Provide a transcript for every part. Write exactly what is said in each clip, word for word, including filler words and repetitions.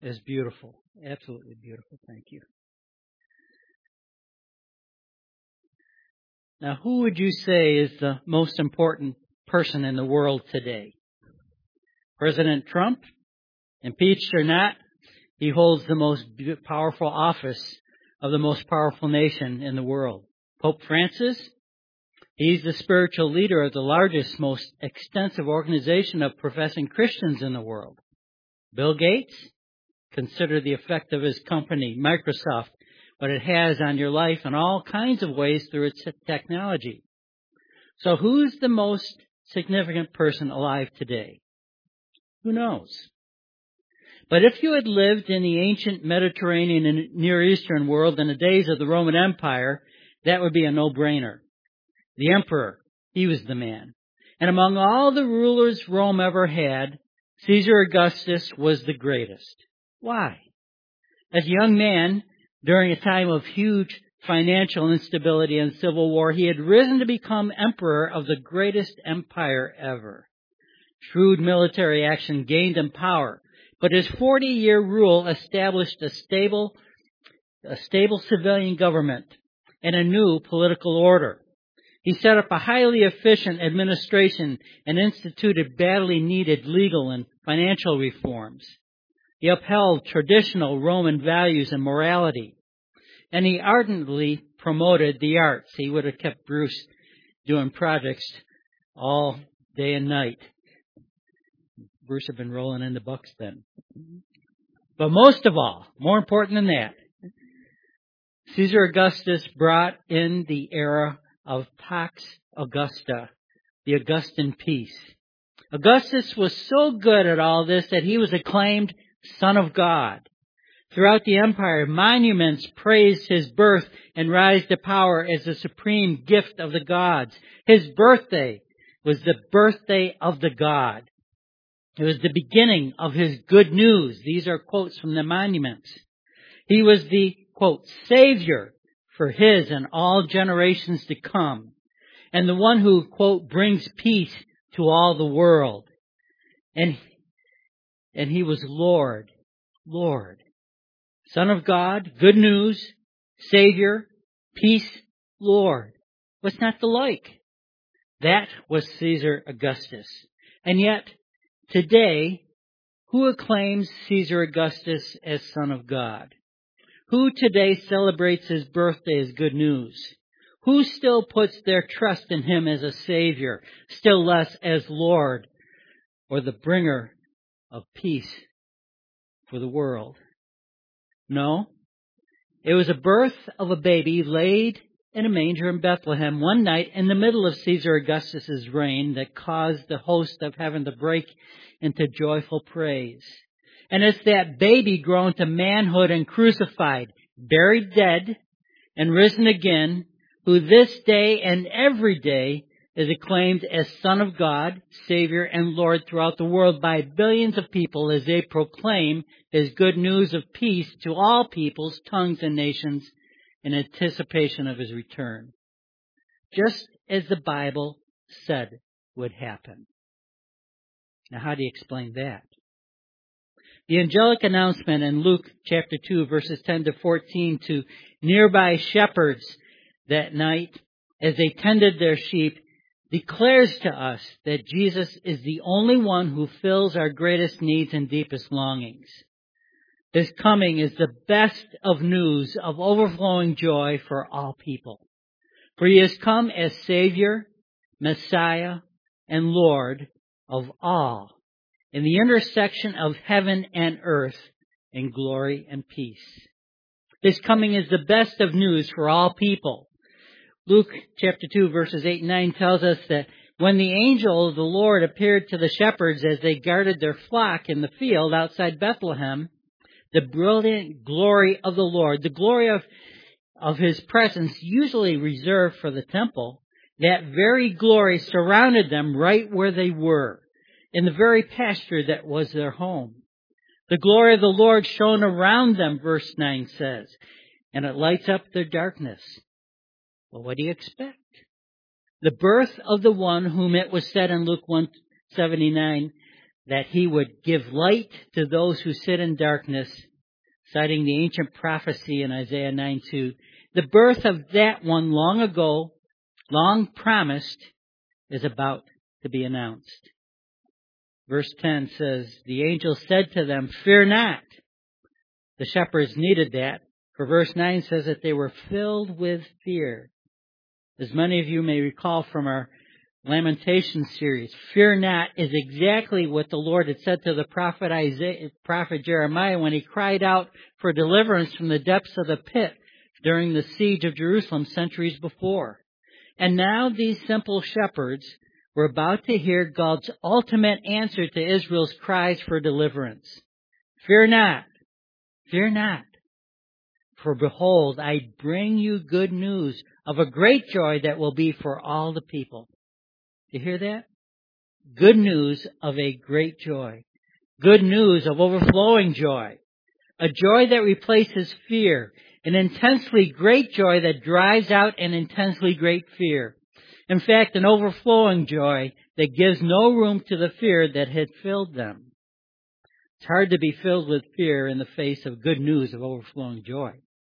is beautiful. Absolutely beautiful. Thank you. Now, who would you say is the most important person in the world today? President Trump? Impeached or not, he holds the most powerful office of the most powerful nation in the world. Pope Francis? He's the spiritual leader of the largest, most extensive organization of professing Christians in the world. Bill Gates? Consider the effect of his company, Microsoft, what it has on your life in all kinds of ways through its technology. So who's the most significant person alive today? Who knows? But if you had lived in the ancient Mediterranean and Near Eastern world in the days of the Roman Empire, that would be a no-brainer. The emperor, he was the man. And among all the rulers Rome ever had, Caesar Augustus was the greatest. Why? As a young man, during a time of huge financial instability and civil war, he had risen to become emperor of the greatest empire ever. Shrewd military action gained him power, but his forty-year rule established a stable, a stable civilian government and a new political order. He set up a highly efficient administration and instituted badly needed legal and financial reforms. He upheld traditional Roman values and morality, and he ardently promoted the arts. He would have kept Bruce doing projects all day and night. Bruce had been rolling in the bucks then. But most of all, more important than that, Caesar Augustus brought in the era of Pax Augusta, the Augustan peace. Augustus was so good at all this that he was acclaimed Son of God. Throughout the empire, monuments praised his birth and rise to power as the supreme gift of the gods. His birthday was the birthday of the God. It was the beginning of his good news. These are quotes from the monuments. He was the, quote, Savior for his and all generations to come, and the one who, quote, brings peace to all the world. And, and he was Lord, Lord, Son of God, good news, Savior, peace, Lord. What's not to like? That was Caesar Augustus. And yet, today, who acclaims Caesar Augustus as Son of God? Who today celebrates his birthday as good news? Who still puts their trust in him as a Savior, still less as Lord, or the bringer of peace for the world? No. It was a birth of a baby laid in a manger in Bethlehem one night in the middle of Caesar Augustus's reign that caused the host of heaven to break into joyful praise. And it's that baby grown to manhood and crucified, buried dead, and risen again, who this day and every day is acclaimed as Son of God, Savior, and Lord throughout the world by billions of people as they proclaim His good news of peace to all peoples, tongues, and nations in anticipation of His return. Just as the Bible said would happen. Now, how do you explain that? The angelic announcement in Luke chapter two, verses ten to fourteen to nearby shepherds that night as they tended their sheep declares to us that Jesus is the only one who fills our greatest needs and deepest longings. His coming is the best of news of overflowing joy for all people. For He has come as Savior, Messiah, and Lord of all, in the intersection of heaven and earth in glory and peace. His coming is the best of news for all people. Luke chapter two, verses eight and nine tells us that when the angel of the Lord appeared to the shepherds as they guarded their flock in the field outside Bethlehem, the brilliant glory of the Lord, the glory of, of His presence usually reserved for the temple, that very glory surrounded them right where they were, in the very pasture that was their home. The glory of the Lord shone around them, verse nine says, and it lights up their darkness. Well, what do you expect? The birth of the one whom it was said in Luke one seventy-nine that he would give light to those who sit in darkness, citing the ancient prophecy in Isaiah nine two. The birth of that one long ago, long promised, is about to be announced. Verse ten says, the angel said to them, fear not. The shepherds needed that. For verse nine says that they were filled with fear. As many of you may recall from our Lamentations series, fear not is exactly what the Lord had said to the prophet Isaiah, prophet Jeremiah when he cried out for deliverance from the depths of the pit during the siege of Jerusalem centuries before. And now these simple shepherds were about to hear God's ultimate answer to Israel's cries for deliverance. Fear not, fear not. For behold, I bring you good news of a great joy that will be for all the people. You hear that? Good news of a great joy. Good news of overflowing joy. A joy that replaces fear. An intensely great joy that drives out an intensely great fear. In fact, an overflowing joy that gives no room to the fear that had filled them. It's hard to be filled with fear in the face of good news of overflowing joy.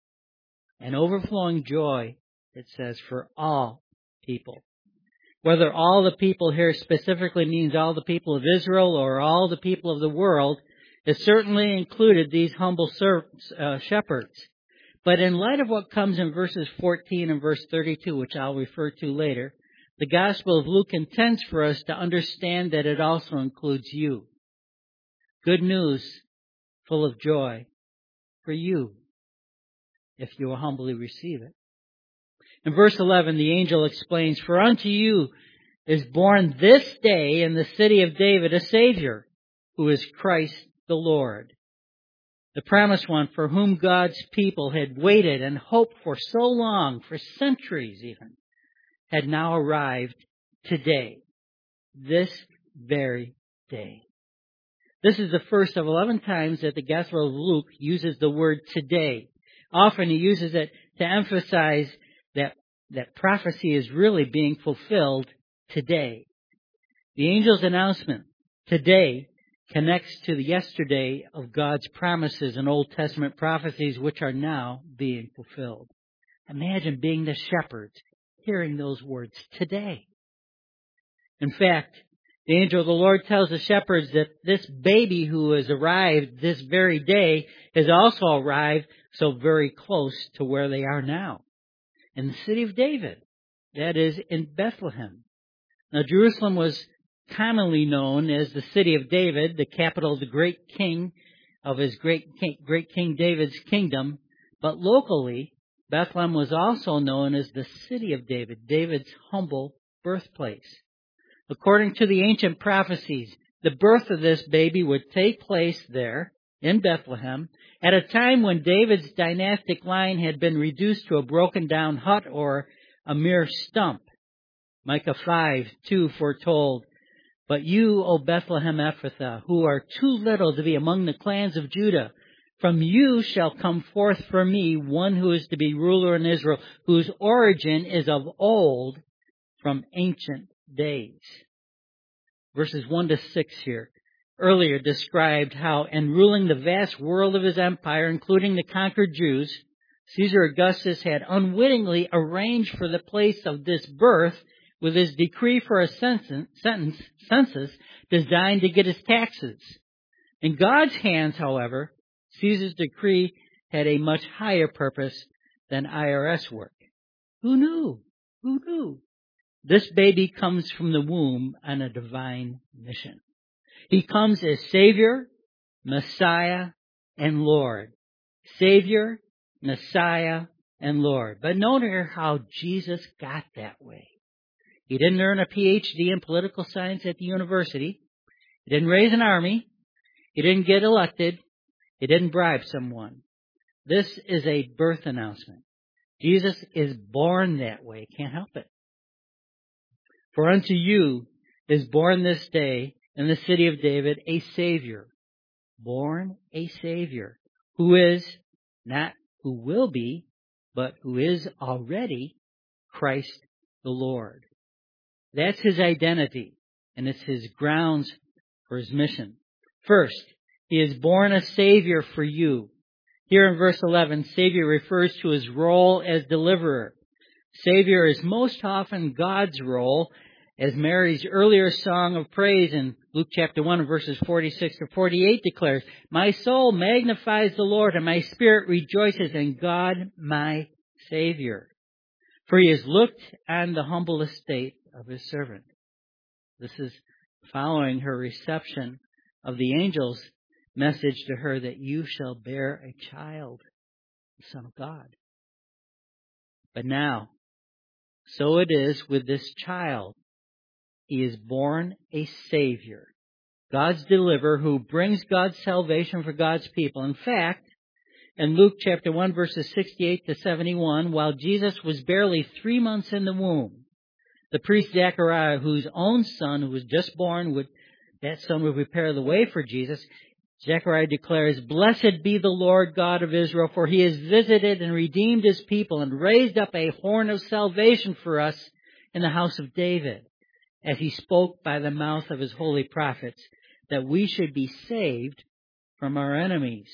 An overflowing joy, it says, for all people. Whether all the people here specifically means all the people of Israel or all the people of the world, it certainly included these humble servants, uh, shepherds. But in light of what comes in verses fourteen and verse thirty-two, which I'll refer to later, the Gospel of Luke intends for us to understand that it also includes you. Good news full of joy for you, if you will humbly receive it. In verse eleven, the angel explains, for unto you is born this day in the city of David a Savior, who is Christ the Lord. The promised one for whom God's people had waited and hoped for so long, for centuries even, had now arrived today, this very day. This is the first of eleven times that the Gospel of Luke uses the word today. Often he uses it to emphasize that, that prophecy is really being fulfilled today. The angel's announcement, today, connects to the yesterday of God's promises and Old Testament prophecies which are now being fulfilled. Imagine being the shepherds, hearing those words today. In fact, the angel of the Lord tells the shepherds that this baby who has arrived this very day has also arrived so very close to where they are now, in the city of David, that is, in Bethlehem. Now, Jerusalem was commonly known as the city of David, the capital of the great king of his great king, great King David's kingdom, but locally, Bethlehem was also known as the city of David, David's humble birthplace. According to the ancient prophecies, the birth of this baby would take place there in Bethlehem at a time when David's dynastic line had been reduced to a broken down hut or a mere stump. Micah five two foretold, but you, O Bethlehem Ephrathah, who are too little to be among the clans of Judah, from you shall come forth for me one who is to be ruler in Israel, whose origin is of old, from ancient days. Verses one to six here earlier described how, in ruling the vast world of his empire, including the conquered Jews, Caesar Augustus had unwittingly arranged for the place of this birth with his decree for a census, sentence, census designed to get his taxes. In God's hands, however, Caesar's decree had a much higher purpose than I R S work. Who knew? Who knew? This baby comes from the womb on a divine mission. He comes as Savior, Messiah, and Lord. Savior, Messiah, and Lord. But notice how Jesus got that way. He didn't earn a P H D in political science at the university. He didn't raise an army. He didn't get elected. He didn't bribe someone. This is a birth announcement. Jesus is born that way. Can't help it. For unto you is born this day in the city of David a Savior. Born a Savior. Who is, not who will be, but who is already Christ the Lord. That's his identity, and it's his grounds for his mission. First, he is born a Savior for you. Here in verse eleven, Savior refers to his role as deliverer. Savior is most often God's role, as Mary's earlier song of praise in Luke chapter one, verses forty-six to forty-eight declares, "My soul magnifies the Lord, and my spirit rejoices in God my Savior. For he has looked on the humble estate of his servant." This is following her reception of the angel's message to her that you shall bear a child, the Son of God. But now, so it is with this child. He is born a Savior, God's deliverer who brings God's salvation for God's people. In fact, in Luke chapter one, verses sixty-eight to seventy-one, while Jesus was barely three months in the womb, the priest Zechariah, whose own son, who was just born, would that son would prepare the way for Jesus. Zechariah declares, "Blessed be the Lord God of Israel, for he has visited and redeemed his people and raised up a horn of salvation for us in the house of David, as he spoke by the mouth of his holy prophets, that we should be saved from our enemies."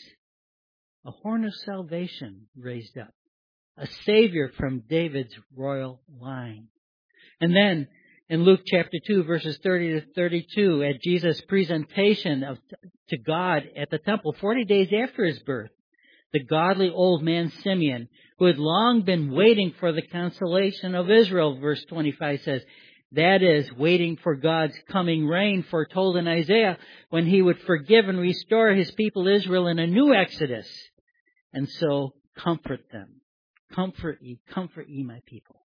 A horn of salvation raised up, a Savior from David's royal line. And then, in Luke chapter two, verses thirty to thirty-two, at Jesus' presentation of, to God at the temple, forty days after his birth, the godly old man Simeon, who had long been waiting for the consolation of Israel, verse twenty-five says, that is, waiting for God's coming reign foretold in Isaiah, when he would forgive and restore his people Israel in a new exodus. And so, comfort them. Comfort ye, comfort ye, my people.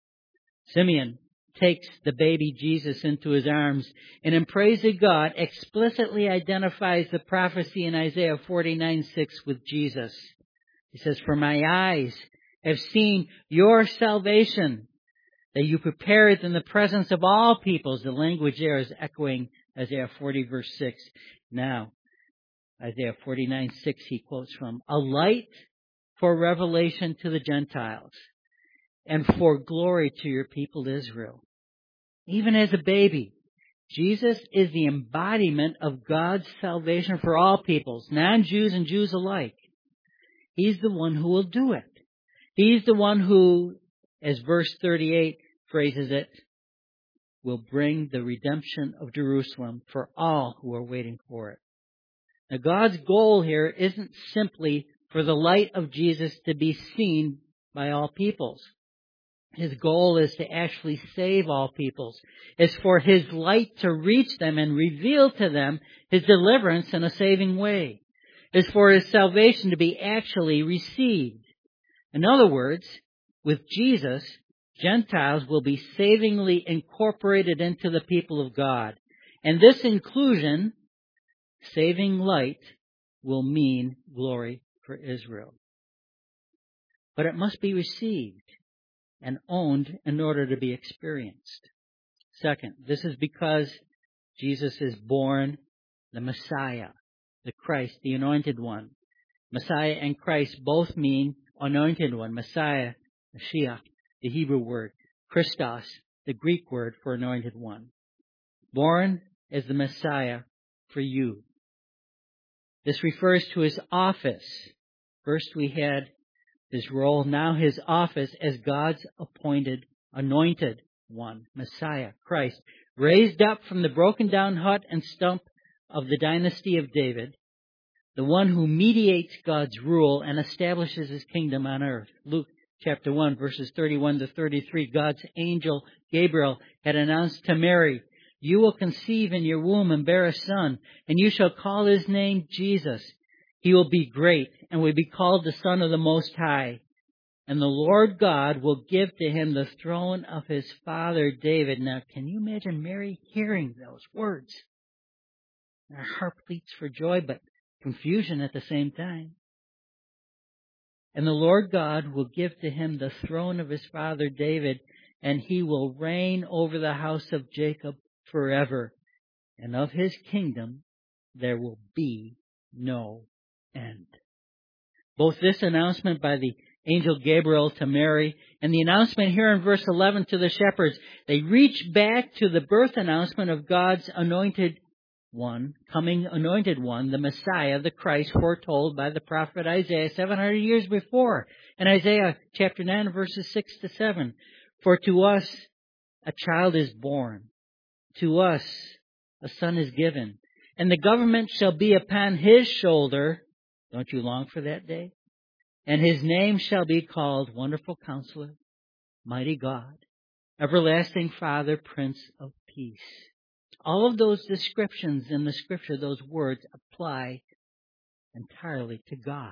Simeon takes the baby Jesus into his arms and in praise of God explicitly identifies the prophecy in Isaiah forty-nine six with Jesus. He says, "For my eyes have seen your salvation, that you prepared in the presence of all peoples." The language there is echoing Isaiah forty verse six. Now, Isaiah forty-nine six he quotes from, "A light for revelation to the Gentiles, and for glory to your people Israel." Even as a baby, Jesus is the embodiment of God's salvation for all peoples, non-Jews and Jews alike. He's the one who will do it. He's the one who, as verse thirty-eight phrases it, will bring the redemption of Jerusalem for all who are waiting for it. Now, God's goal here isn't simply for the light of Jesus to be seen by all peoples. His goal is to actually save all peoples. It's for his light to reach them and reveal to them his deliverance in a saving way. It's for his salvation to be actually received. In other words, with Jesus, Gentiles will be savingly incorporated into the people of God. And this inclusion, saving light, will mean glory for Israel. But it must be received and owned in order to be experienced. Second, this is because Jesus is born the Messiah, the Christ, the Anointed One. Messiah and Christ both mean Anointed One. Messiah, Mashiach, the Hebrew word. Christos, the Greek word for Anointed One. Born as the Messiah for you. This refers to his office. First we had his role, now his office as God's appointed, anointed one, Messiah, Christ, raised up from the broken down hut and stump of the dynasty of David, the one who mediates God's rule and establishes his kingdom on earth. Luke chapter one, verses thirty-one to thirty-three, God's angel Gabriel had announced to Mary, "You will conceive in your womb and bear a son, and you shall call his name Jesus. He will be great and will be called the Son of the Most High. And the Lord God will give to him the throne of his father David." Now, can you imagine Mary hearing those words? Her heart beats for joy, but confusion at the same time. "And the Lord God will give to him the throne of his father David, and he will reign over the house of Jacob forever. And of his kingdom there will be no end." Both this announcement by the angel Gabriel to Mary and the announcement here in verse eleven to the shepherds, they reach back to the birth announcement of God's anointed one, coming anointed one, the Messiah, the Christ, foretold by the prophet Isaiah seven hundred years before. In Isaiah chapter nine, verses six to seven, for to us a child is born, to us a son is given, and the government shall be upon his shoulder. Don't you long for that day? And his name shall be called Wonderful Counselor, Mighty God, Everlasting Father, Prince of Peace. All of those descriptions in the Scripture, those words, apply entirely to God.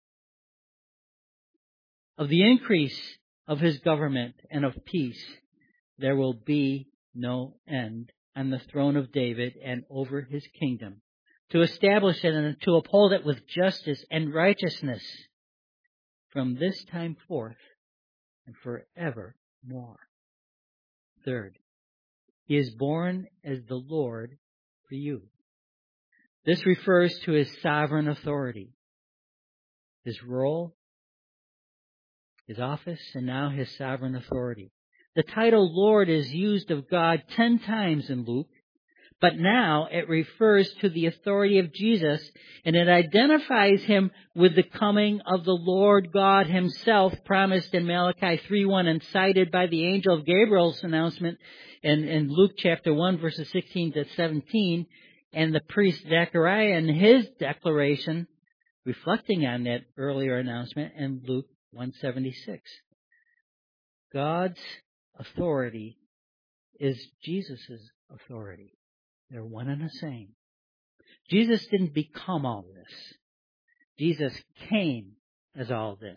Of the increase of his government and of peace, there will be no end on the throne of David and over his kingdom, to establish it and to uphold it with justice and righteousness from this time forth and forevermore. Third, he is born as the Lord for you. This refers to his sovereign authority, his role, his office, and now his sovereign authority. The title Lord is used of God ten times in Luke, but now it refers to the authority of Jesus, and it identifies him with the coming of the Lord God himself, promised in Malachi three one and cited by the angel of Gabriel's announcement in, in Luke chapter one, verses sixteen to seventeen, and the priest Zechariah in his declaration, reflecting on that earlier announcement in Luke one seventy-six. God's authority is Jesus' authority. They're one and the same. Jesus didn't become all this. Jesus came as all this.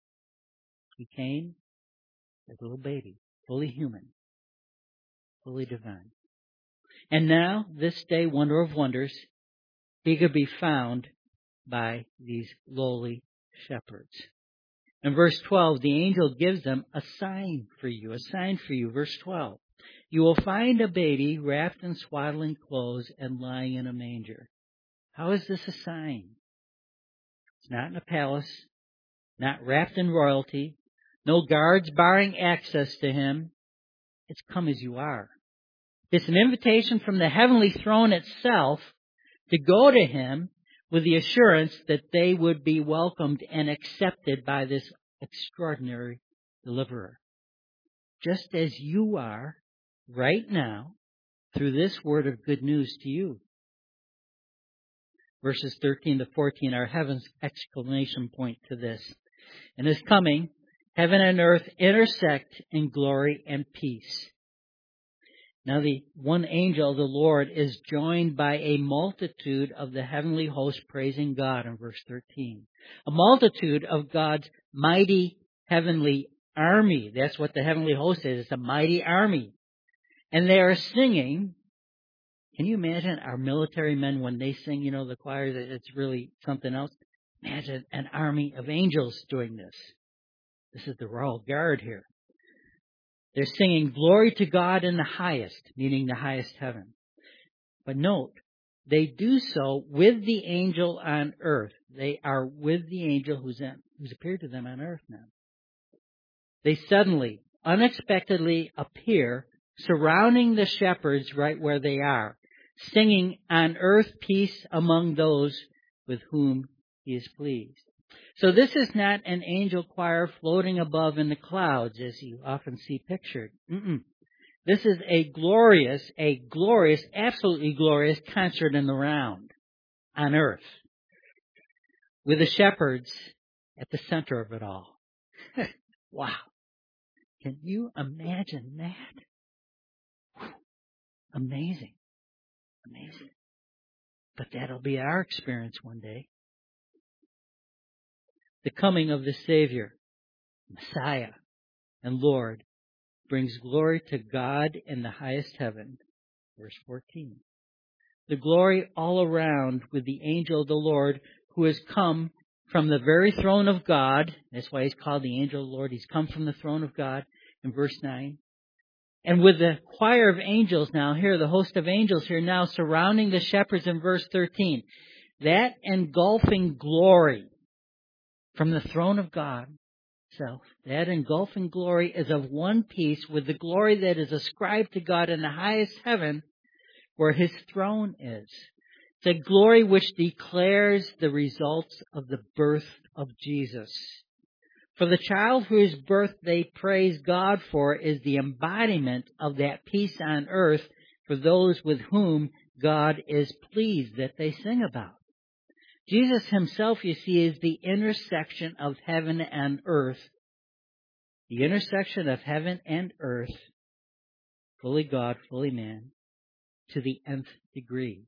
He came as a little baby, fully human, fully divine. And now, this day, wonder of wonders, he could be found by these lowly shepherds. In verse twelve, the angel gives them a sign for you, a sign for you. Verse twelve, you will find a baby wrapped in swaddling clothes and lying in a manger. How is this a sign? It's not in a palace, not wrapped in royalty, no guards barring access to him. It's come as you are. It's an invitation from the heavenly throne itself to go to him with the assurance that they would be welcomed and accepted by this extraordinary deliverer. Just as you are right now through this word of good news to you. Verses thirteen to fourteen are heaven's exclamation point to this. In his coming, heaven and earth intersect in glory and peace. Now the one angel, the Lord, is joined by a multitude of the heavenly host praising God in verse thirteen. A multitude of God's mighty heavenly army. That's what the heavenly host is. It's a mighty army. And they are singing. Can you imagine our military men when they sing, you know, the choir, it's really something else? Imagine an army of angels doing this. This is the royal guard here. They're singing glory to God in the highest, meaning the highest heaven. But note, they do so with the angel on earth. They are with the angel who's, in, who's appeared to them on earth now. They suddenly, unexpectedly appear surrounding the shepherds right where they are, singing on earth peace among those with whom he is pleased. So this is not an angel choir floating above in the clouds, as you often see pictured. Mm-mm. This is a glorious, a glorious, absolutely glorious concert in the round on earth, with the shepherds at the center of it all. Wow. Can you imagine that? Whew. Amazing. Amazing. But that'll be our experience one day. The coming of the Savior, Messiah, and Lord brings glory to God in the highest heaven. Verse fourteen. The glory all around with the angel of the Lord who has come from the very throne of God. That's why he's called the angel of the Lord. He's come from the throne of God in verse nine. And with the choir of angels now here, the host of angels here now surrounding the shepherds in verse thirteen. That engulfing glory from the throne of God itself, that engulfing glory is of one piece with the glory that is ascribed to God in the highest heaven, where his throne is. It's a glory which declares the results of the birth of Jesus. For the child whose birth they praise God for is the embodiment of that peace on earth for those with whom God is pleased that they sing about. Jesus himself, you see, is the intersection of heaven and earth. The intersection of heaven and earth, fully God, fully man, to the nth degree.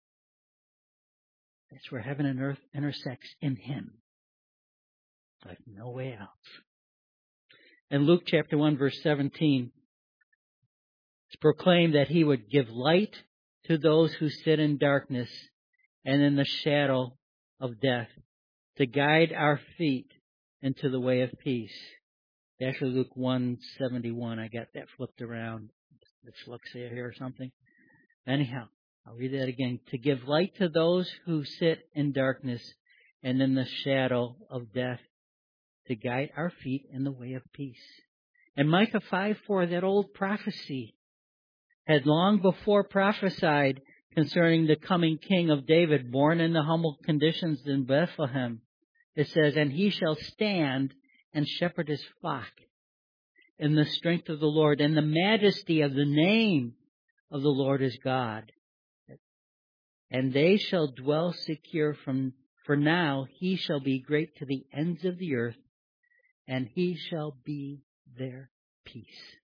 That's where heaven and earth intersects in him. Like no way else. In Luke chapter one, verse seventeen, it's proclaimed that he would give light to those who sit in darkness and in the shadow of death, to guide our feet into the way of peace. Actually, Luke one seventy-one, I got that flipped around. Dyslexia here or something. Anyhow, I'll read that again. To give light to those who sit in darkness and in the shadow of death, to guide our feet in the way of peace. And Micah five four, that old prophecy, had long before prophesied concerning the coming king of David, born in the humble conditions in Bethlehem. It says, and he shall stand and shepherd his flock in the strength of the Lord, and the majesty of the name of the Lord is God. And they shall dwell secure from, for now he shall be great to the ends of the earth, and he shall be their peace.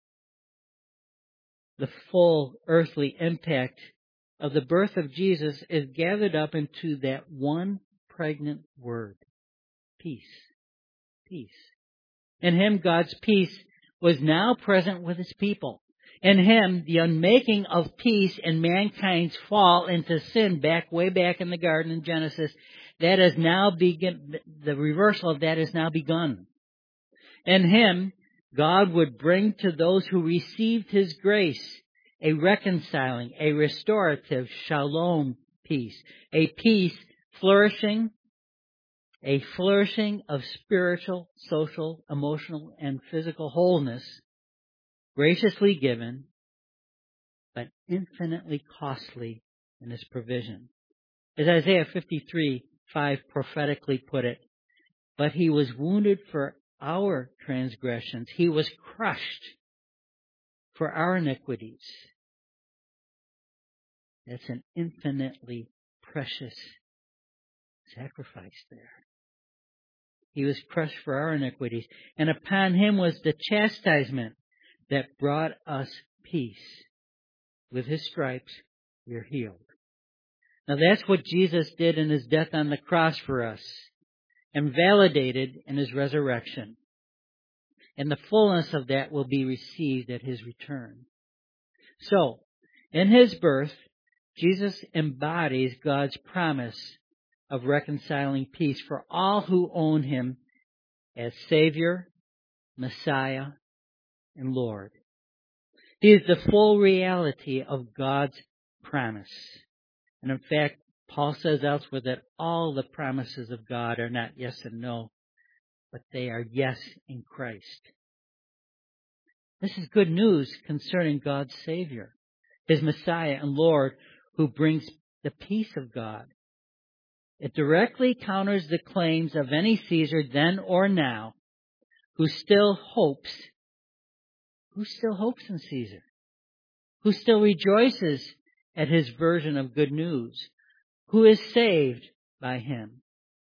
The full earthly impact of the birth of Jesus is gathered up into that one pregnant word, peace. Peace. In him, God's peace was now present with his people. In him, the unmaking of peace and mankind's fall into sin back way back in the garden in Genesis, that is now begin, the reversal of that is now begun. In him, God would bring to those who received his grace a reconciling, a restorative shalom peace, a peace flourishing, a flourishing of spiritual, social, emotional, and physical wholeness, graciously given, but infinitely costly in his provision. As Isaiah fifty-three five prophetically put it, but he was wounded for our transgressions. He was crushed for our iniquities. That's an infinitely precious sacrifice there. He was crushed for our iniquities, and upon him was the chastisement that brought us peace. With his stripes, we are healed. Now that's what Jesus did in his death on the cross for us, and validated in his resurrection. And the fullness of that will be received at his return. So, in his birth, Jesus embodies God's promise of reconciling peace for all who own him as Savior, Messiah, and Lord. He is the full reality of God's promise. And in fact, Paul says elsewhere that all the promises of God are not yes and no, but they are yes in Christ. This is good news concerning God's Savior, his Messiah and Lord, who brings the peace of God. It directly counters the claims of any Caesar then or now who still hopes, who still hopes in Caesar, who still rejoices at his version of good news, who is saved by him,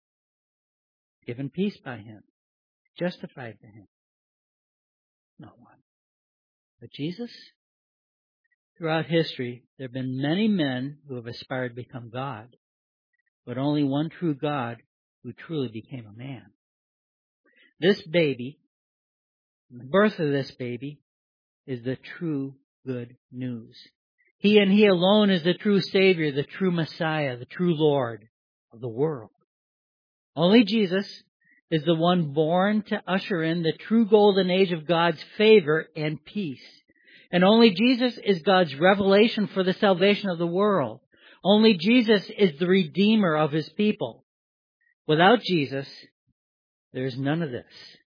given peace by him, justified by him. No one. But Jesus? Throughout history, there have been many men who have aspired to become God, but only one true God who truly became a man. This baby, the birth of this baby, is the true good news. He and he alone is the true Savior, the true Messiah, the true Lord of the world. Only Jesus is the one born to usher in the true golden age of God's favor and peace. And only Jesus is God's revelation for the salvation of the world. Only Jesus is the Redeemer of his people. Without Jesus, there is none of this.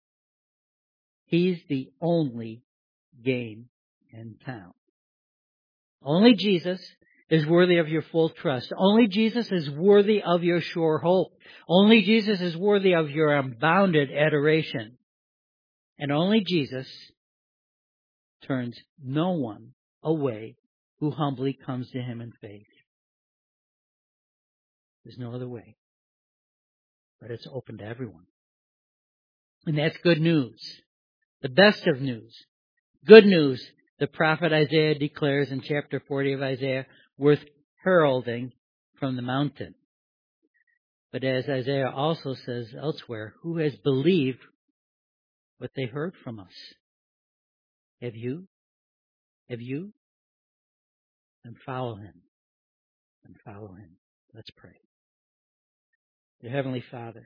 He's the only game in town. Only Jesus is worthy of your full trust. Only Jesus is worthy of your sure hope. Only Jesus is worthy of your unbounded adoration. And only Jesus turns no one away who humbly comes to Him in faith. There's no other way. But it's open to everyone. And that's good news. The best of news. Good news. The prophet Isaiah declares in chapter forty of Isaiah, worth heralding from the mountain. But as Isaiah also says elsewhere, who has believed what they heard from us? Have you? Have you? Then follow Him. And follow Him. Let's pray. Dear Heavenly Father,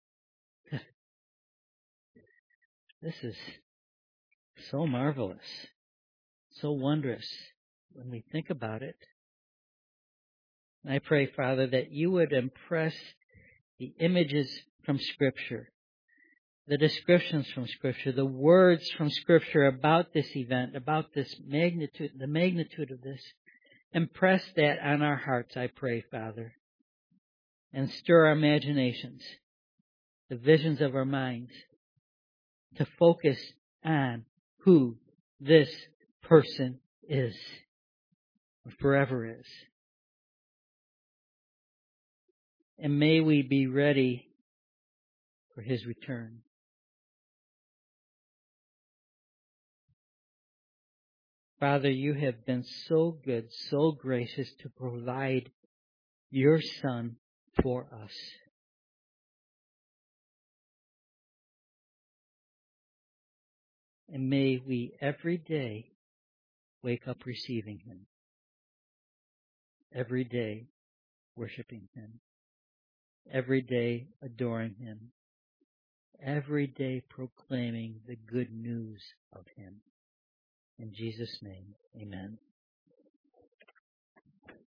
this is so marvelous, so wondrous when we think about it. And I pray, Father, that you would impress the images from Scripture, the descriptions from Scripture, the words from Scripture about this event, about this magnitude, the magnitude of this. Impress that on our hearts, I pray, Father, and stir our imaginations, the visions of our minds, to focus on who this person is, or forever is. And may we be ready for His return. Father, you have been so good, so gracious to provide your Son for us. And may we every day wake up receiving Him. Every day worshiping Him. Every day adoring Him. Every day proclaiming the good news of Him. In Jesus' name, amen.